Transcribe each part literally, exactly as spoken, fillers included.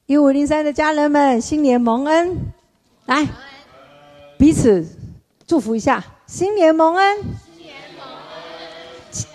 一五零三的家人们，新年蒙恩，来，彼此祝福一下，新年蒙恩。新年蒙恩。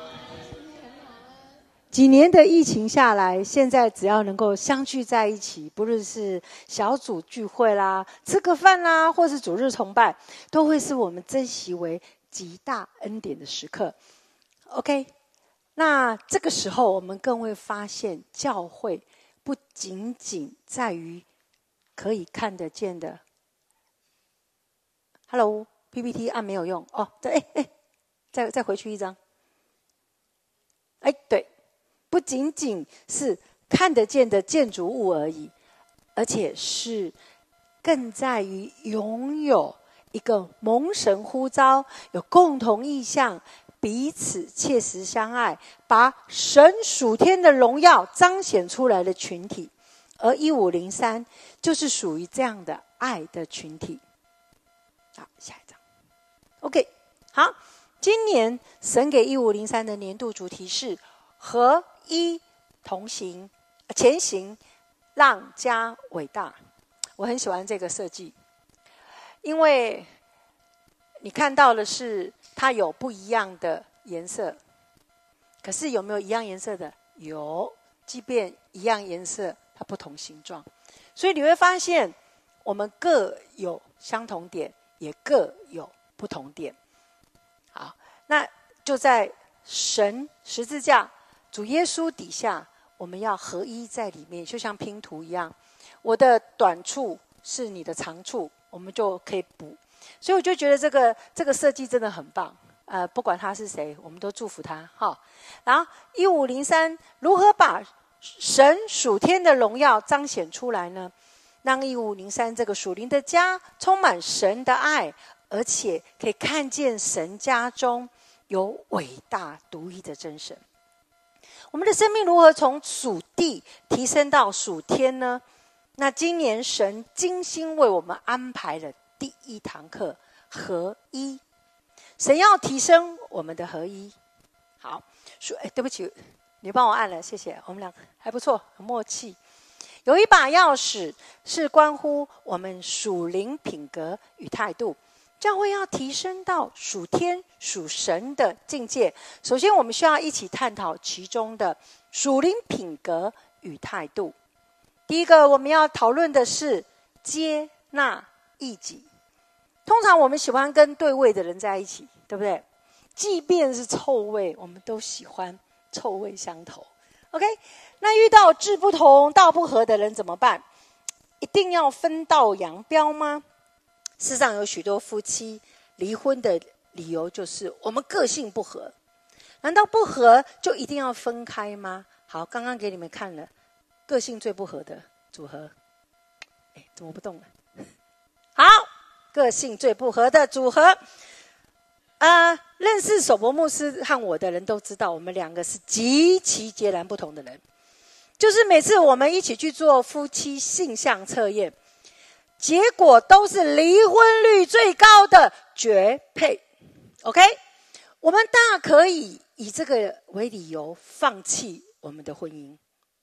几年的疫情下来，现在只要能够相聚在一起，不论是小组聚会啦、吃个饭啦，或是主日崇拜，都会是我们珍惜为极大恩典的时刻。OK， 那这个时候我们更会发现，教会不仅仅在于可以看得见的。Hello， P P T 按没有用哦，再哎哎，再再回去一张。哎，对，不仅仅是看得见的建筑物而已，而且是更在于拥有一个蒙神呼召，有共同意向，彼此切实相爱，把神属天的荣耀彰显出来的群体。而一五零三就是属于这样的爱的群体。好，下一张。OK， 好，今年神给一五零三的年度主题是合一同行，前行，让家伟大。我很喜欢这个设计，因为你看到的是它有不一样的颜色，可是有没有一样颜色的？有，即便一样颜色，它不同形状。所以你会发现，我们各有相同点，也各有不同点。好，那就在神十字架、主耶稣底下，我们要合一在里面，就像拼图一样。我的短处是你的长处，我们就可以补。所以我就觉得这个这个设计真的很棒。呃，不管他是谁，我们都祝福他哈。然后一五零三如何把神属天的荣耀彰显出来呢？让一五零三这个属灵的家充满神的爱，而且可以看见神家中有伟大独一的真神。我们的生命如何从属地提升到属天呢？那今年神精心为我们安排了第一堂课，合一。神要提升我们的合一。好，说哎，对不起，你帮我按了，谢谢。我们俩还不错，很默契。有一把钥匙是关乎我们属灵品格与态度。教会要提升到属天属神的境界，首先我们需要一起探讨其中的属灵品格与态度。第一个我们要讨论的是接纳异己。通常我们喜欢跟对味的人在一起，对不对？即便是臭味，我们都喜欢臭味相投。OK， 那遇到志不同道不合的人怎么办？一定要分道扬镳吗？世上有许多夫妻离婚的理由就是我们个性不合。难道不合就一定要分开吗？好，刚刚给你们看了个性最不合的组合。哎，怎么不动了？好，个性最不合的组合。呃，认识守伯牧师和我的人都知道，我们两个是极其截然不同的人。就是每次我们一起去做夫妻性向测验，结果都是离婚率最高的绝配。 OK， 我们大可以以这个为理由放弃我们的婚姻，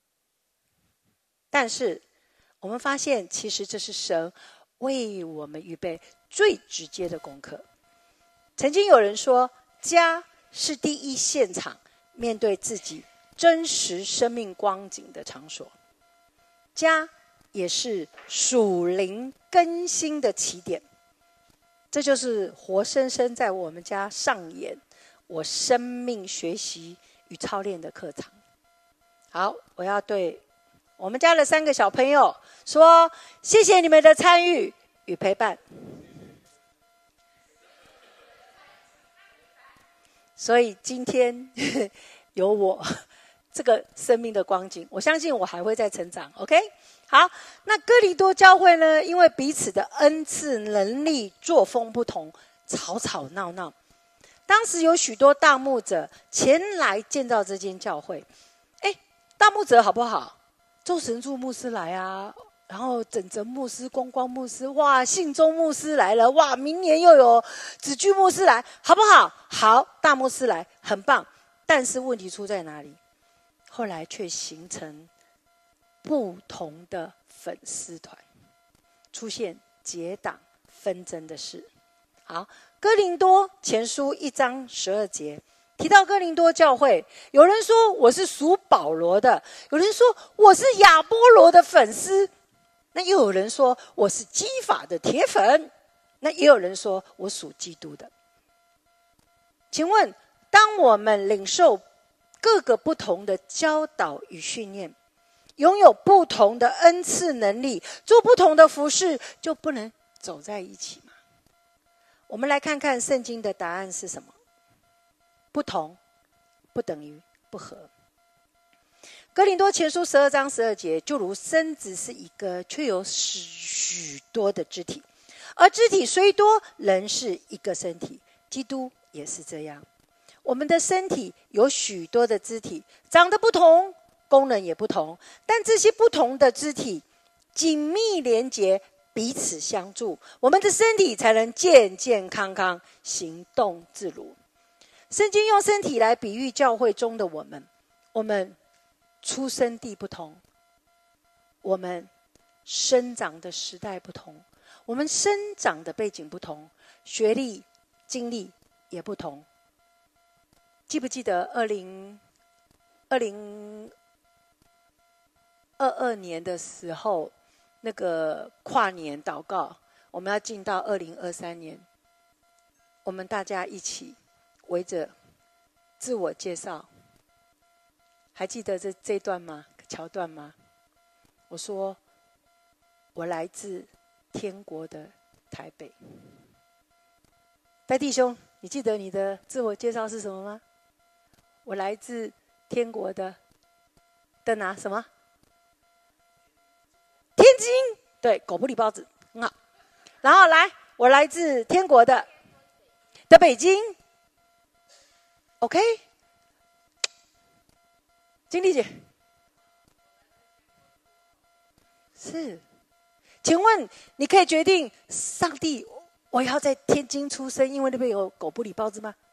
但是我们发现其实这是神为我们预备最直接的功课。曾经有人说，家是第一现场面对自己真实生命光景的场所，家也是属灵更新的起点。这就是活生生在我们家上演我生命学习与操练的课堂。好，我要对我们家的三个小朋友说，谢谢你们的参与与陪伴。所以今天有我这个生命的光景，我相信我还会再成长。 OK， 好，那哥林多教会呢，因为彼此的恩赐能力作风不同，吵吵闹闹。当时有许多大牧者前来建造这间教会。哎，大牧者好不好？周神柱牧师来啊，然后整整牧师、光光牧师，哇，信中牧师来了，哇，明年又有子居牧师来，好不好？好，大牧师来，很棒。但是问题出在哪里？后来却形成不同的粉丝团，出现结党纷争的事。好，哥林多前书一章十二节提到哥林多教会，有人说我是属保罗的，有人说我是亚波罗的粉丝，那又有人说我是基法的铁粉，那也有人说我属基督的。请问，当我们领受各个不同的教导与训练，拥有不同的恩赐能力，做不同的服事，就不能走在一起吗？我们来看看圣经的答案是什么。不同不等于不合。哥林多前书十二章十二节，就如身子是一个，却有许多的肢体，而肢体虽多，仍是一个身体。基督也是这样，我们的身体有许多的肢体，长得不同，功能也不同，但这些不同的肢体紧密连结，彼此相助，我们的身体才能健健康康，行动自如。圣经用身体来比喻教会中的我们，我们出生地不同，我们生长的时代不同，我们生长的背景不同，学历经历也不同。记不记得二零二零二二年的时候，那个跨年祷告，我们要进到二零二三年，我们大家一起围着自我介绍，还记得这这段吗？桥段吗？我说我来自天国的台北。戴弟兄，你记得你的自我介绍是什么吗？我来自天国的的哪什么？天津，对，狗不理包子，很好。然后来，我来自天国的的北京。OK， 经理姐是，请问你可以决定上帝，我要在天津出生，因为那边有狗不理包子吗？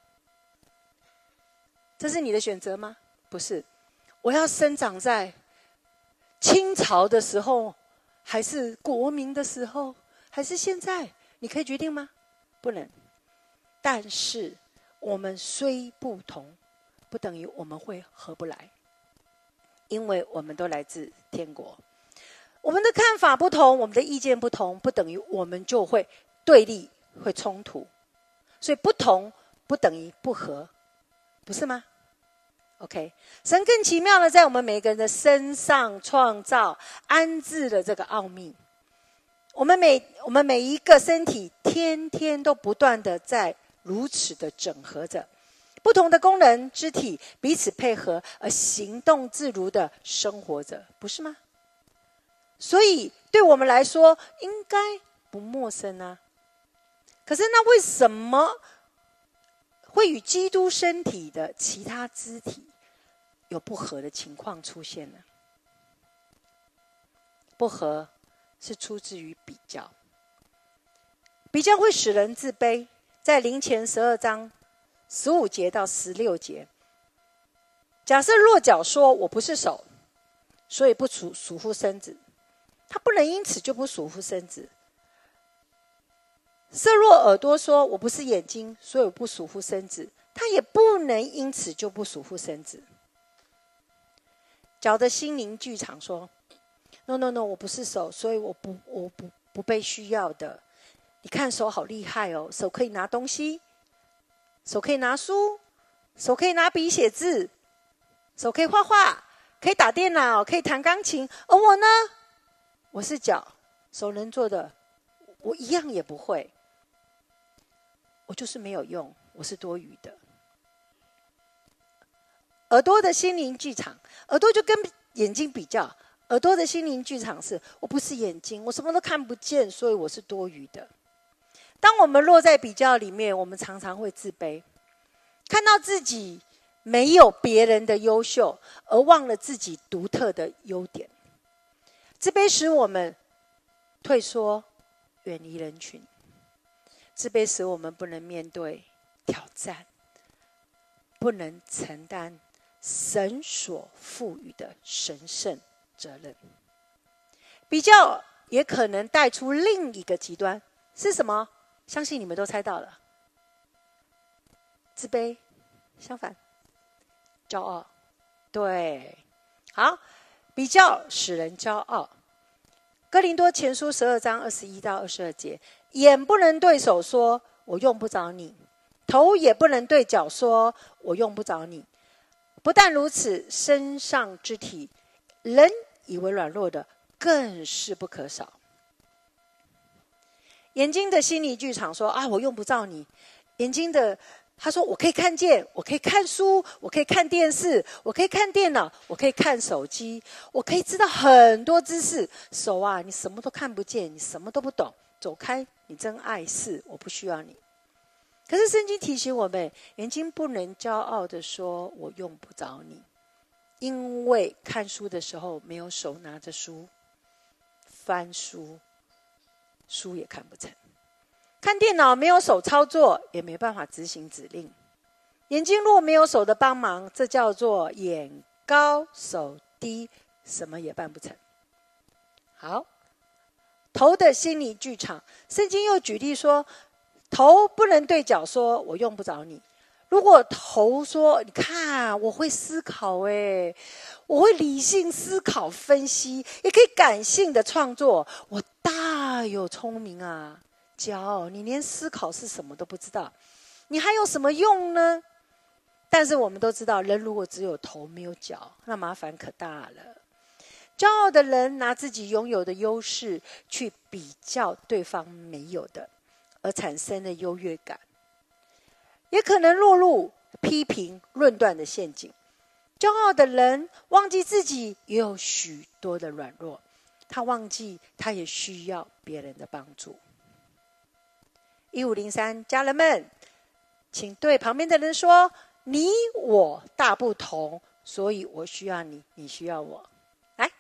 这是你的选择吗？不是，我要生长在清朝的时候，还是国民的时候，还是现在？你可以决定吗？不能。但是我们虽不同，不等于我们会合不来，因为我们都来自天国。我们的看法不同，我们的意见不同，不等于我们就会对立，会冲突。所以不同不等于不合，不是吗？ OK， 神更奇妙的在我们每个人的身上创造安置了这个奥秘。我们每我们每一个身体天天都不断的在如此的整合着不同的功能肢体彼此配合，而行动自如的生活着，不是吗？所以对我们来说应该不陌生啊。可是那为什么会与基督身体的其他肢体有不合的情况出现呢？不合是出自于比较，比较会使人自卑。在林前十二章十五节到十六节，假设落脚说我不是手，所以不属属乎身子，他不能因此就不属乎身子。设若耳朵说我不是眼睛，所以我不属乎身子，他也不能因此就不属乎身子。脚的心灵剧场说 no no no 我不是手，所以我不我不不被需要的。你看手好厉害哦，手可以拿东西，手可以拿书，手可以拿笔写字，手可以画画，可以打电脑，可以弹钢琴。而我呢，我是脚，手能做的我一样也不会，我就是没有用，我是多余的。耳朵的心灵剧场，耳朵就跟眼睛比较，耳朵的心灵剧场是我不是眼睛，我什么都看不见，所以我是多余的。当我们落在比较里面，我们常常会自卑，看到自己没有别人的优秀，而忘了自己独特的优点。自卑使我们退缩，远离人群。自卑使我们不能面对挑战，不能承担神所赋予的神圣责任。 比较也可能带出另一个极端，是什么？相信你们都猜到了。自卑，相反，骄傲。对，好，比较使人骄傲。哥林多前书十二章二十一到二十二节，眼不能对手说我用不着你，头也不能对脚说我用不着你。不但如此，身上肢体人以为软弱的，更是不可少。眼睛的心理剧场说啊，我用不着你。眼睛的他说我可以看见，我可以看书，我可以看电视，我可以看电脑，我可以看手机，我可以知道很多知识。手啊，你什么都看不见，你什么都不懂，走开，你真碍事，我不需要你。可是圣经提醒我们，眼睛不能骄傲的说我用不着你，因为看书的时候没有手拿着书翻书，书也看不成。看电脑没有手操作，也没办法执行指令。眼睛若没有手的帮忙，这叫做眼高手低，什么也办不成。好，头的心理剧场，圣经又举例说，头不能对脚说我用不着你。如果头说你看我会思考耶，我会理性思考分析，也可以感性的创作，我大有聪明啊。骄傲，你连思考是什么都不知道，你还有什么用呢？但是我们都知道，人如果只有头没有脚，那麻烦可大了。骄傲的人拿自己拥有的优势去比较对方没有的，而产生的优越感，也可能落入批评论断的陷阱。骄傲的人忘记自己也有许多的软弱，他忘记他也需要别人的帮助。一五零三，家人们，请对旁边的人说，你我大不同，所以我需要你，你需要我。来，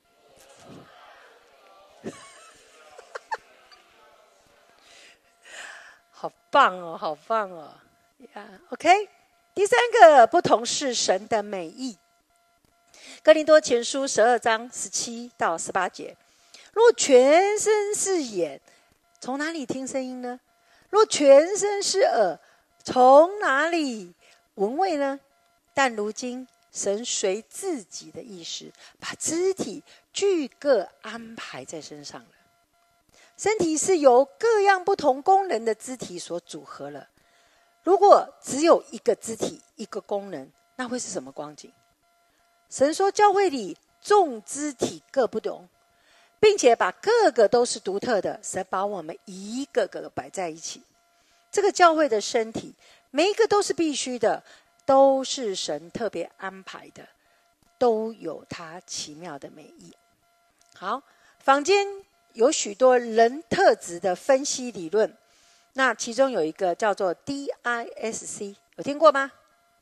好棒哦，好棒哦。Yeah, OK， 第三个不同是神的美意。哥林多前书十二章十七到十八节，若全身是眼，从哪里听声音呢？若全身是耳，从哪里闻味呢？但如今神随自己的意识，把肢体俱各安排在身上了。身体是由各样不同功能的肢体所组合了。如果只有一个肢体一个功能，那会是什么光景？神说教会里众肢体各不同，并且把各个都是独特的，神把我们一个个摆在一起。这个教会的身体，每一个都是必须的，都是神特别安排的，都有它奇妙的美意。好，坊间有许多人特质的分析理论，那其中有一个叫做 D I S C， 有听过吗？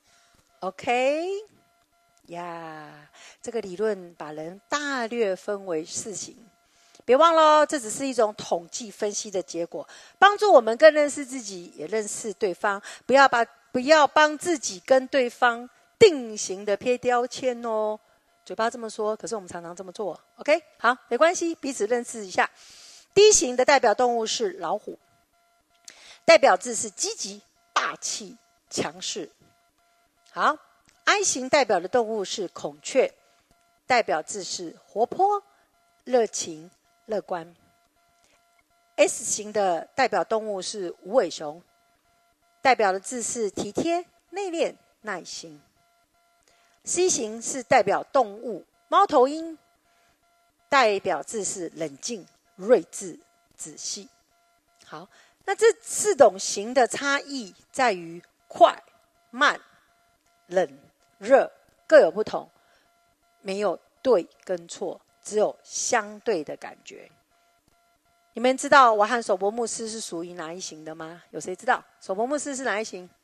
OK， 呀，这个理论把人大略分为四型。别忘了，这只是一种统计分析的结果，帮助我们更认识自己，也认识对方。不要把不要帮自己跟对方定型的贴标签哦。嘴巴这么说，可是我们常常这么做。OK， 好，没关系，彼此认识一下。D 型的代表动物是老虎，代表字是积极、霸气、强势。好 ，I 型代表的动物是孔雀，代表字是活泼、热情、乐观。S 型的代表动物是无尾熊，代表的字是体贴、内敛、耐心。C 型是代表动物猫头鹰，代表字是冷静、睿智、仔细。好，那这四种型的差异在于快、慢、冷、热各有不同，没有对跟错，只有相对的感觉。你们知道我和守伯牧师是属于哪一型的吗？有谁知道？守伯牧师是哪一型？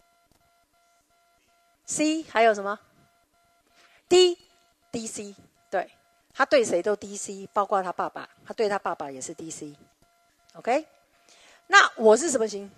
C 还有什么 D D C， 对，他对谁都 D C， 包括他爸爸，他对他爸爸也是 D C。 OK， 那我是什么型？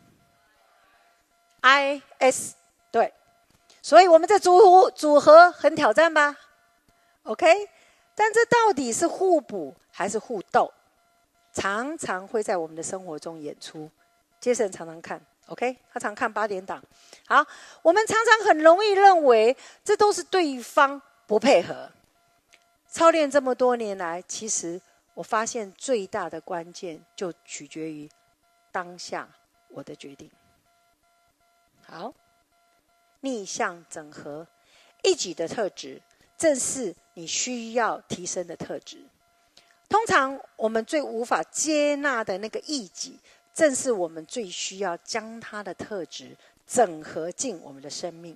I S， 对，所以我们这组组合很挑战吧。 OK， 但这到底是互补还是互斗，常常会在我们的生活中演出。杰森常常看 OK， 他常看八点档。好，我们常常很容易认为这都是对方不配合。操练这么多年来，其实我发现最大的关键就取决于当下我的决定。好，逆向整合，一己的特质正是你需要提升的特质。通常我们最无法接纳的那个异己，正是我们最需要将他的特质整合进我们的生命。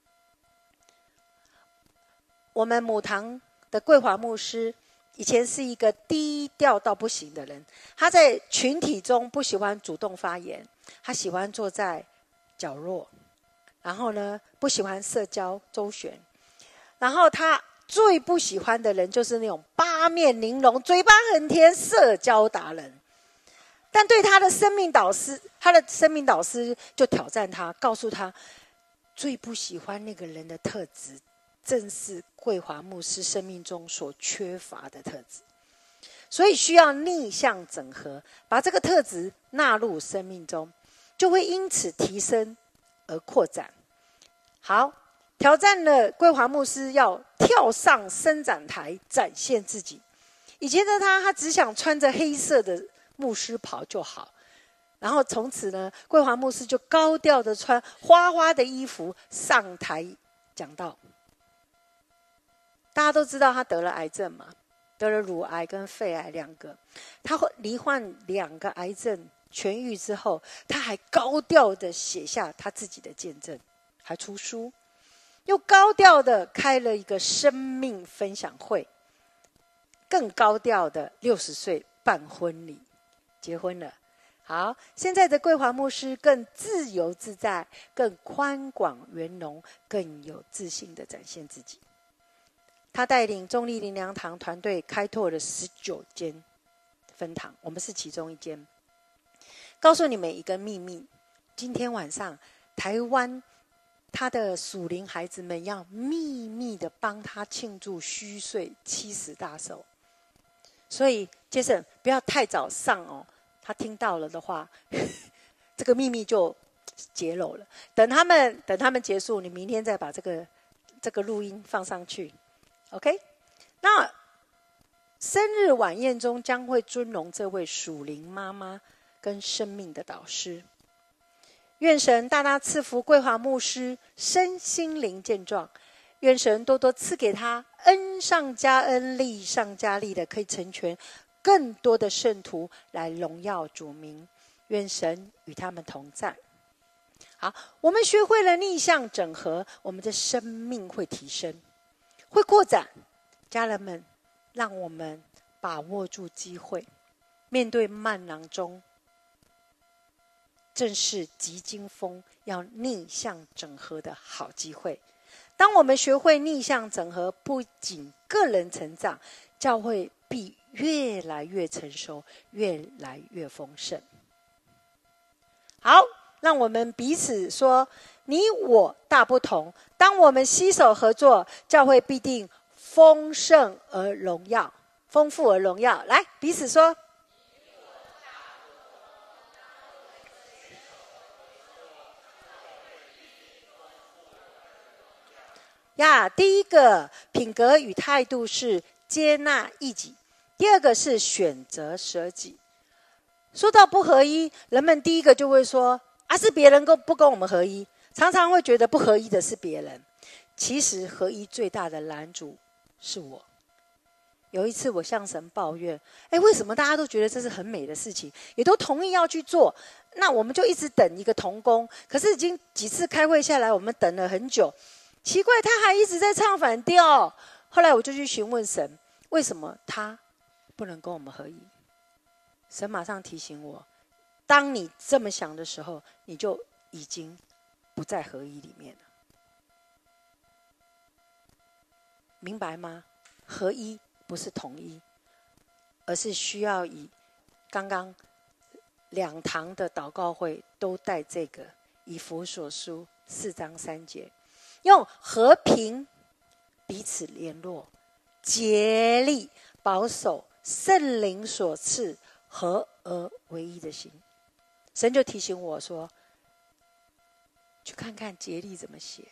我们母堂的桂华牧师以前是一个低调到不行的人，他在群体中不喜欢主动发言，他喜欢坐在角落，然后呢不喜欢社交周旋，然后他最不喜欢的人就是那种八面玲珑、嘴巴很甜、社交达人。但对他的生命导师，他的生命导师就挑战他，告诉他，最不喜欢那个人的特质，正是桂华牧师生命中所缺乏的特质。所以需要逆向整合，把这个特质纳入生命中，就会因此提升而扩展。好，挑战了桂华牧师要跳上伸展台展现自己。以前的他，他只想穿着黑色的牧师袍就好，然后从此呢，桂华牧师就高调的穿花花的衣服上台讲道。大家都知道他得了癌症嘛，得了乳癌跟肺癌两个，他罹患两个癌症痊愈之后，他还高调的写下他自己的见证，还出书，又高调的开了一个生命分享会，更高调的六十岁办婚礼，结婚了。好，现在的桂华牧师更自由自在，更宽广圆融，更有自信的展现自己。他带领中立灵粮堂团队开拓了十九间分堂，我们是其中一间。告诉你们一个秘密，今天晚上台湾他的属灵孩子们要秘密的帮他庆祝虚岁七十大寿。所以杰森不要太早上哦，他听到了的话这个秘密就揭露了。等他们等他们结束，你明天再把这个这个录音放上去 OK。 那生日晚宴中将会尊荣这位属灵妈妈跟生命的导师。愿神大大赐福桂华牧师身心灵健壮，愿神多多赐给他恩上加恩，利上加利的，可以成全更多的圣徒来荣耀主名。愿神与他们同在。好，我们学会了逆向整合，我们的生命会提升，会扩展。家人们，让我们把握住机会，面对漫囊中正是急惊风要逆向整合的好机会。当我们学会逆向整合，不仅个人成长，教会必越来越成熟，越来越丰盛。好，让我们彼此说，你我大不同。当我们携手合作，教会必定丰盛而荣耀，丰富而荣耀。来，彼此说。呀，第一个品格与态度是接纳异己，第二个是选择舍己。说到不合一，人们第一个就会说啊，是别人不跟我们合一，常常会觉得不合一的是别人。其实合一最大的拦阻是我。有一次我向神抱怨，哎，为什么大家都觉得这是很美的事情，也都同意要去做，那我们就一直等一个同工，可是已经几次开会下来，我们等了很久，奇怪，他还一直在唱反调。后来我就去询问神，为什么他不能跟我们合一？神马上提醒我，当你这么想的时候，你就已经不在合一里面了。明白吗？合一不是统一，而是需要以刚刚两堂的祷告会都带这个以弗所书四章三节，用和平彼此联络， 竭力保守圣灵所赐合而为一的心。神就提醒我说，去看看竭力怎么写。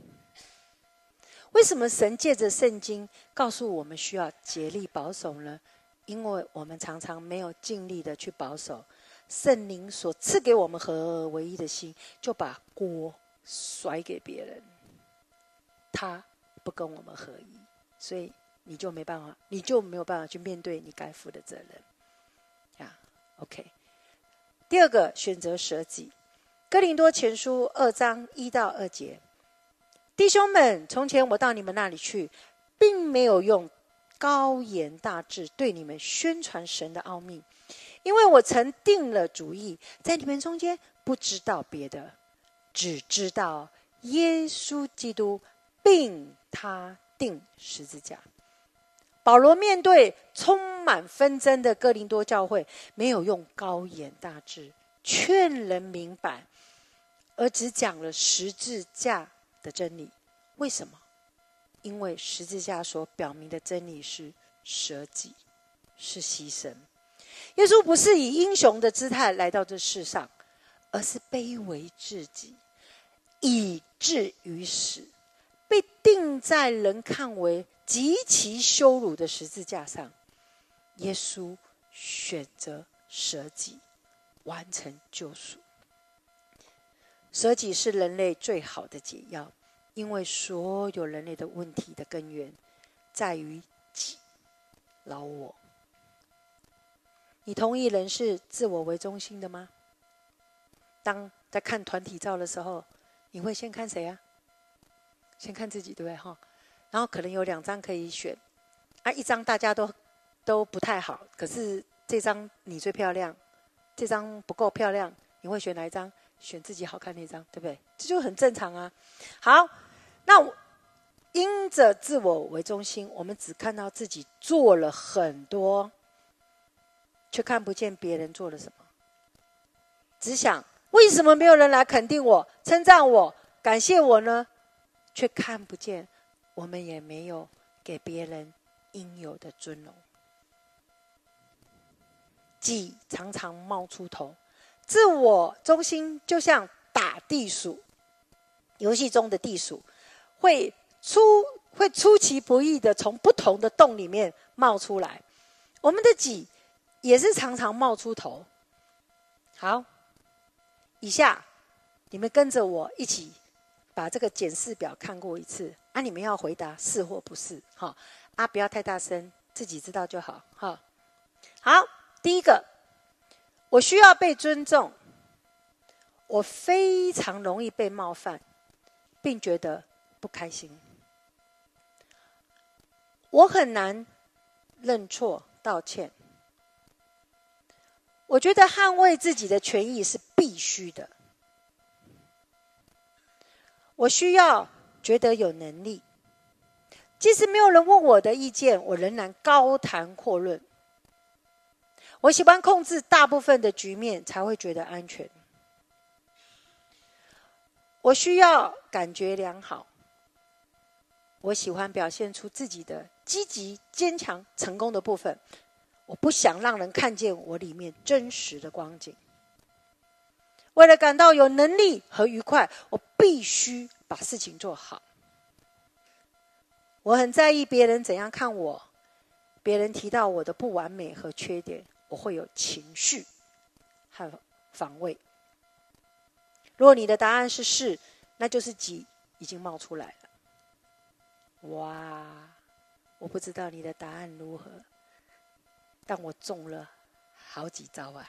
为什么神借着圣经告诉我们需要竭力保守呢？因为我们常常没有尽力的去保守圣灵所赐给我们合而为一的心，就把锅甩给别人，他不跟我们合一，所以你就没办法，你就没有办法去面对你该负的责任呀。OK， 第二个选择舍己，哥林多前书二章一到二节，弟兄们，从前我到你们那里去，并没有用高言大志对你们宣传神的奥秘，因为我曾定了主意，在你们中间不知道别的，只知道耶稣基督并他钉十字架。保罗面对充满纷争的哥林多教会，没有用高言大志劝人明白，而只讲了十字架的真理。为什么？因为十字架所表明的真理是舍己，是牺牲。耶稣不是以英雄的姿态来到这世上，而是卑微至极，以至于死，被钉在人看为极其羞辱的十字架上。耶稣选择舍己，完成救赎。舍己是人类最好的解药，因为所有人类的问题的根源在于己、老我。你同意人是自我为中心的吗？当在看团体照的时候，你会先看谁啊？先看自己，对不对？然后可能有两张可以选，啊，一张大家都都不太好，可是这张你最漂亮，这张不够漂亮，你会选哪一张？选自己好看那张，对不对？这就很正常啊。好，那因着自我为中心，我们只看到自己做了很多，却看不见别人做了什么。只想为什么没有人来肯定我、称赞我、感谢我呢？却看不见我们也没有给别人应有的尊荣。己常常冒出头，自我中心就像打地鼠，游戏中的地鼠会出会出其不意的从不同的洞里面冒出来。我们的己也是常常冒出头。好，以下你们跟着我一起把这个检视表看过一次啊，你们要回答是或不是，哈啊，不要太大声，自己知道就好，哈。好，第一个，我需要被尊重，我非常容易被冒犯，并觉得不开心。我很难认错道歉。我觉得捍卫自己的权益是必须的。我需要觉得有能力，即使没有人问我的意见，我仍然高谈阔论。我喜欢控制大部分的局面，才会觉得安全。我需要感觉良好，我喜欢表现出自己的积极、坚强、成功的部分。我不想让人看见我里面真实的光景。为了感到有能力和愉快，我必须把事情做好。我很在意别人怎样看我，别人提到我的不完美和缺点，我会有情绪和防卫。如果你的答案是是，那就是己已经冒出来了。哇，我不知道你的答案如何，但我中了好几招啊。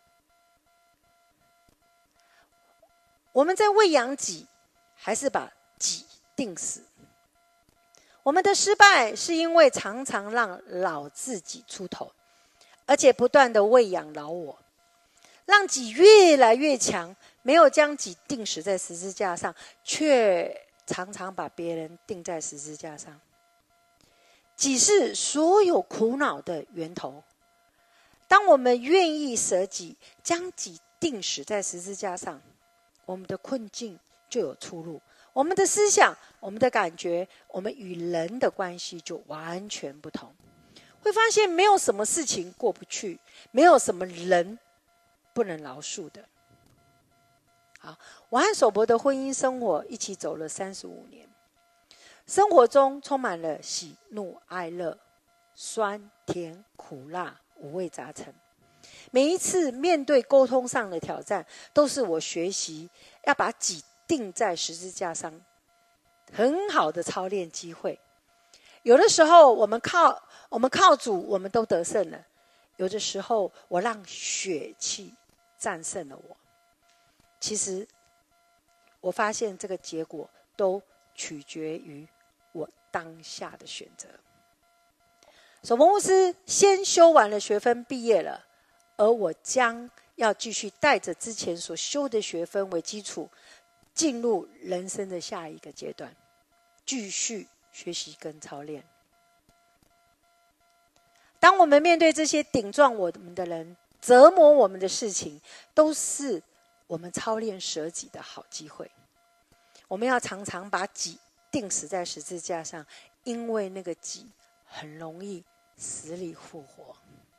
我们在喂养己，还是把己定死？我们的失败是因为常常让老自己出头，而且不断的喂养老我，让己越来越强，没有将己钉死在十字架上，却常常把别人钉在十字架上。己是所有苦恼的源头。当我们愿意舍己，将己钉死在十字架上，我们的困境就有出路， 我们的思想、我们的感觉，我们与人的关系就完全不同。会发现没有什么事情过不去，没有什么人不能饶恕的。好，我和守伯的婚姻生活一起走了三十五年，生活中充满了喜怒哀乐、酸甜苦辣、五味杂陈。每一次面对沟通上的挑战，都是我学习要把己钉在十字架上很好的操练机会。有的时候我们靠我们靠主，我们都得胜了；有的时候我让血气战胜了我。其实我发现这个结果都取决于我当下的选择。守伯牧师先修完了学分毕业了，而我将要继续带着之前所修的学分为基础，进入人生的下一个阶段，继续学习跟操练。当我们面对这些顶撞我们的人、折磨我们的事情，都是我们操练舍己的好机会。我们要常常把己钉死在十字架上，因为那个己很容易死里复活。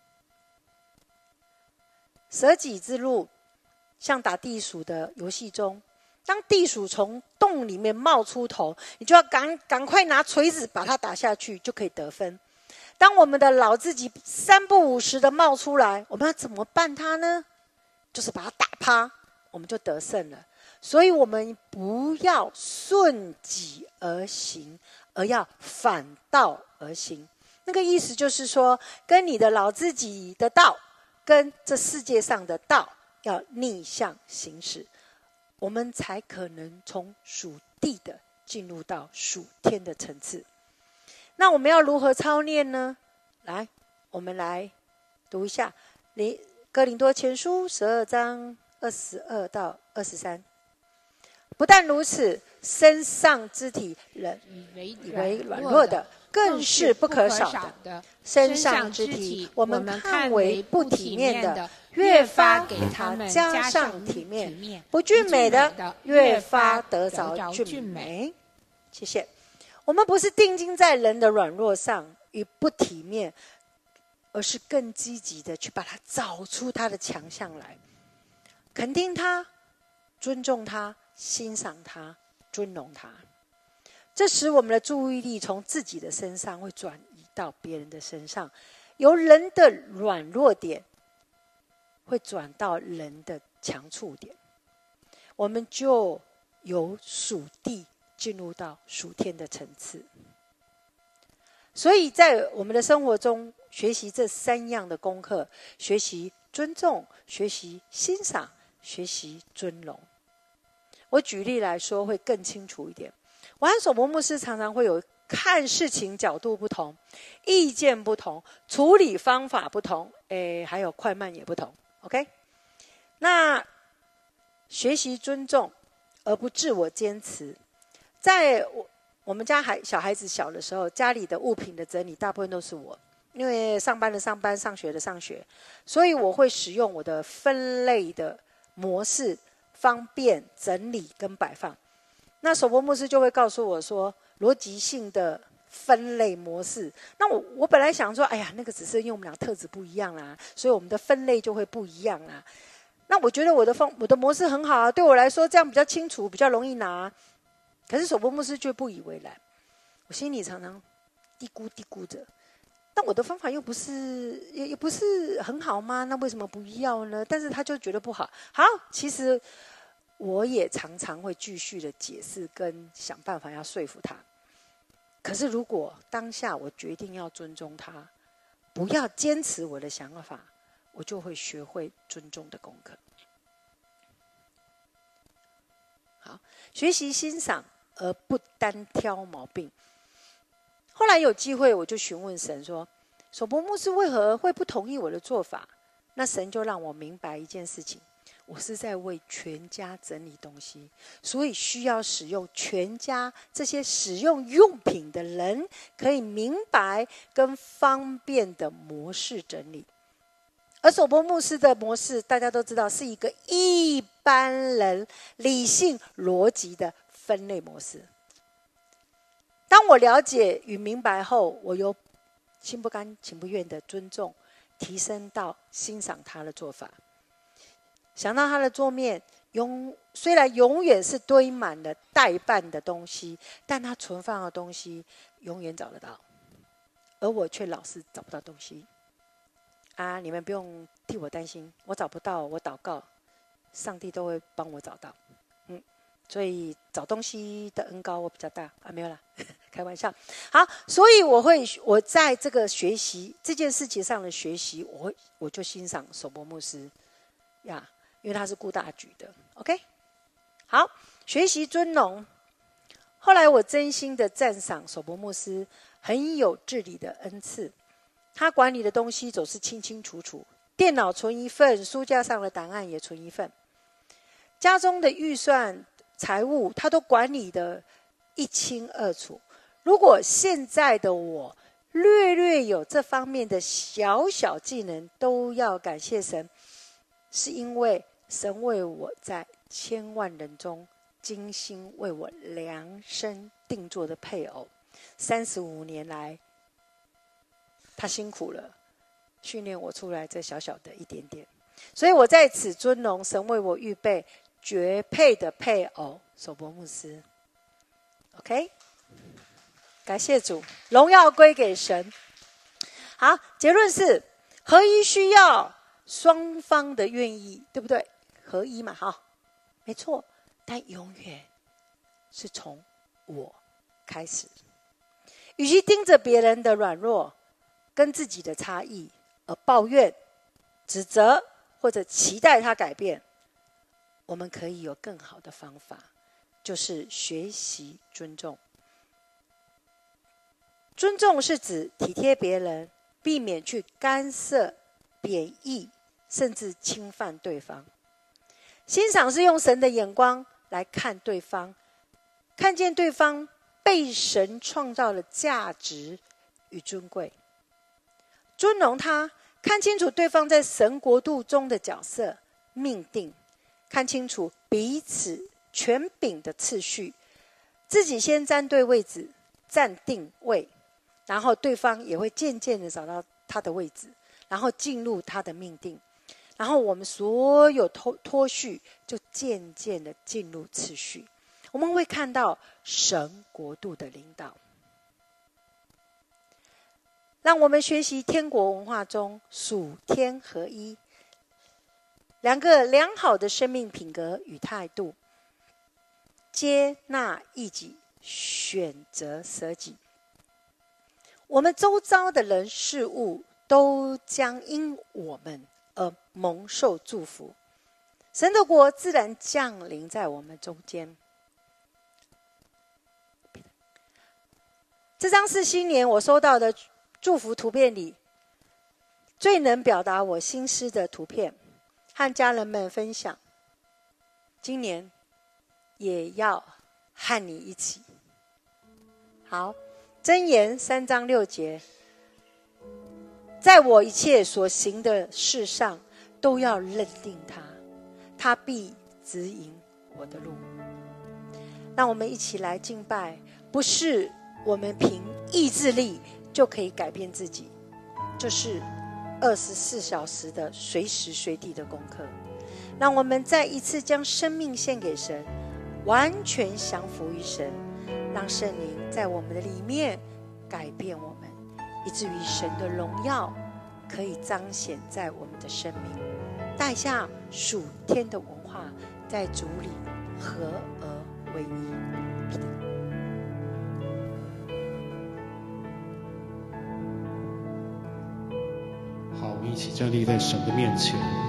舍己之路，像打地鼠的游戏中，当地鼠从洞里面冒出头，你就要赶赶快拿锤子把它打下去，就可以得分。当我们的老自己三不五时的冒出来，我们要怎么办它呢？就是把它打趴，我们就得胜了。所以我们不要顺己而行，而要反道而行。那个意思就是说，跟你的老自己的道，跟这世界上的道要逆向行驶，我们才可能从属地的进入到属天的层次。那我们要如何操练呢？来，我们来读一下《哥林多前书》十二章二十二到二十三。不但如此，身上肢体人以为软弱的，更是不可少的。身上肢体我们看为不体面的，越发给他加上体面；不俊美的，越发得着俊美。谢谢。我们不是定睛在人的软弱上与不体面，而是更积极的去把它找出他的强项来，肯定他，尊重他，欣赏他，尊荣他。这使我们的注意力从自己的身上会转移到别人的身上，由人的软弱点会转到人的强处点，我们就由属地进入到属天的层次。所以在我们的生活中学习这三样的功课，学习尊重，学习欣赏，学习尊荣。我举例来说会更清楚一点。我和守伯牧师常常会有看事情角度不同，意见不同，处理方法不同，诶，还有快慢也不同。 OK， 那学习尊重而不自我坚持。在我我们家孩小孩子小的时候，家里的物品的整理大部分都是我，因为上班的上班，上学的上学，所以我会使用我的分类的模式，方便整理跟摆放。那守伯牧师就会告诉我说，逻辑性的分类模式。那我我本来想说，哎呀，那个只是因为我们俩特质不一样啦，所以我们的分类就会不一样啦。那我觉得我的方我的模式很好啊，对我来说这样比较清楚，比较容易拿。可是守伯牧师却不以为然，我心里常常嘀咕嘀咕着，但我的方法又不是也也不是很好吗？那为什么不要呢？但是他就觉得不好。好，其实我也常常会继续的解释跟想办法要说服他。可是如果当下我决定要尊重他，不要坚持我的想法，我就会学会尊重的功课。好，学习欣赏而不单挑毛病。后来有机会，我就询问神说：“守伯牧师为何会不同意我的做法？”那神就让我明白一件事情：我是在为全家整理东西，所以需要使用全家这些使用用品的人可以明白跟方便的模式整理。而守伯牧师的模式，大家都知道是一个一般人理性逻辑的分类模式。当我了解与明白后，我由心不甘情不愿的尊重，提升到欣赏他的做法。想到他的桌面永虽然永远是堆满了待办的东西，但他存放的东西永远找得到，而我却老是找不到东西。啊，你们不用替我担心，我找不到，我祷告，上帝都会帮我找到。嗯，所以找东西的恩膏我比较大啊，没有啦，开玩笑。好，所以我会我在这个学习这件事情上的学习，我会我就欣赏守伯牧师呀，因为他是顾大局的。OK， 好，学习尊荣。后来我真心的赞赏守伯牧师很有治理的恩赐，他管理的东西总是清清楚楚，电脑存一份，书架上的档案也存一份，家中的预算财务他都管理的一清二楚。如果现在的我略略有这方面的小小技能，都要感谢神，是因为神为我在千万人中精心为我量身定做的配偶，三十五年来他辛苦了，训练我出来这小小的一点点，所以我在此尊荣神为我预备绝配的配偶守伯牧师。 OK， 感谢主，荣耀归给神。好，结论是合一需要双方的愿意，对不对？合一嘛，哈，没错，但永远是从我开始。与其盯着别人的软弱跟自己的差异而抱怨、指责或者期待他改变，我们可以有更好的方法，就是学习尊重。尊重是指体贴别人，避免去干涉、贬义，甚至侵犯对方。欣赏是用神的眼光来看对方，看见对方被神创造的价值与尊贵。尊荣他，看清楚对方在神国度中的角色、命定，看清楚彼此权柄的次序，自己先站对位置，站定位，然后对方也会渐渐的找到他的位置，然后进入他的命定，然后我们所有脱脱序就渐渐的进入次序，我们会看到神国度的领导。让我们学习天国文化中属天合一，两个良好的生命品格与态度，接纳异己，选择舍己。我们周遭的人事物都将因我们而蒙受祝福，神的国自然降临在我们中间。这张是新年我收到的祝福图片里最能表达我心思的图片，和家人们分享。今年也要和你一起。好，箴言三章六节，在我一切所行的事上都要认定他，他必指引我的路。让我们一起来敬拜，不是我们凭意志力就可以改变自己，这是二十四小时的随时随地的功课。让我们再一次将生命献给神，完全降服于神，让圣灵在我们的里面改变我们，以至于神的荣耀可以彰显在我们的生命，带下属天的文化，在主里合而为一。 好，我们一起站立在神的面前。